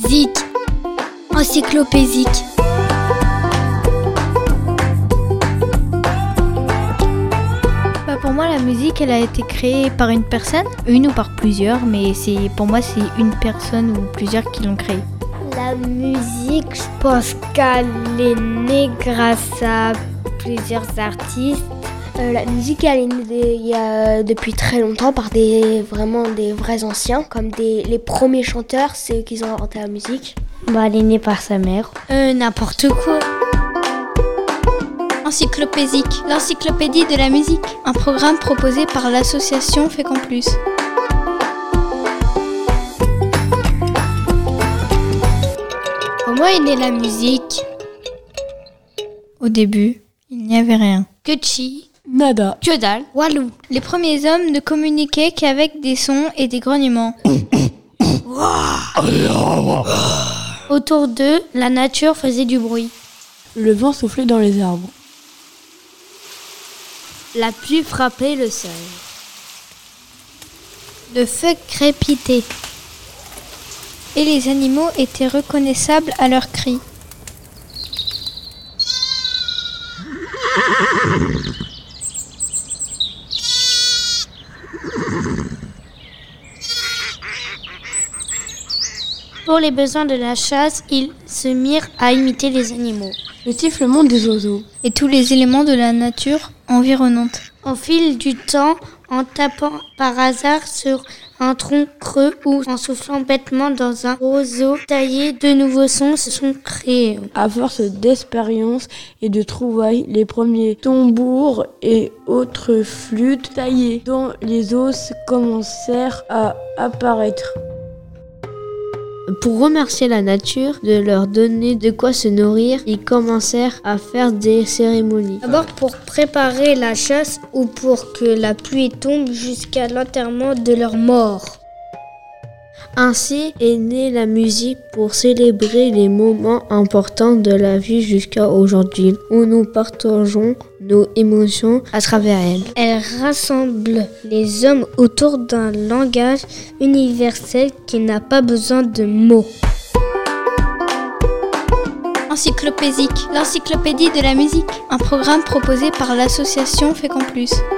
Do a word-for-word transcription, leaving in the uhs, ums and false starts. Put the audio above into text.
musique encyclopédique. Bah pour moi, la musique, elle a été créée par une personne, une ou par plusieurs, mais c'est pour moi, c'est une personne ou plusieurs qui l'ont créée. La musique, je pense qu'elle est née grâce à plusieurs artistes. Euh, la musique, elle est née il y a, depuis très longtemps par des vraiment des vrais anciens, comme des, les premiers chanteurs, c'est eux qui ont inventé la musique. Bah, elle est née par sa mère. Euh, n'importe quoi. Encyclopédique, l'encyclopédie de la musique, un programme proposé par l'association Fécamp Plus. Comment est née la musique? Au début, il n'y avait rien. Que chi, nada, que dalle, walou. Les premiers hommes ne communiquaient qu'avec des sons et des grognements. Autour d'eux, la nature faisait du bruit. Le vent soufflait dans les arbres. La pluie frappait le sol. Le feu crépitait. Et les animaux étaient reconnaissables à leurs cris. Pour les besoins de la chasse, ils se mirent à imiter les animaux. Le sifflement des oiseaux. Et tous les éléments de la nature environnante. Au fil du temps, en tapant par hasard sur un tronc creux ou en soufflant bêtement dans un roseau taillé, de nouveaux sons se sont créés. À force d'expérience et de trouvailles, les premiers tambours et autres flûtes taillées dans les os commencèrent à apparaître. Pour remercier la nature de leur donner de quoi se nourrir, ils commencèrent à faire des cérémonies. D'abord pour préparer la chasse ou pour que la pluie tombe jusqu'à l'enterrement de leur mort. Ainsi est née la musique pour célébrer les moments importants de la vie jusqu'à aujourd'hui, où nous partageons nos émotions à travers elle. Elle rassemble les hommes autour d'un langage universel qui n'a pas besoin de mots. Encyclopédique, l'encyclopédie de la musique, un programme proposé par l'association Fécamp Plus.